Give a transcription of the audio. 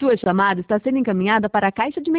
Sua chamada está sendo encaminhada para a caixa de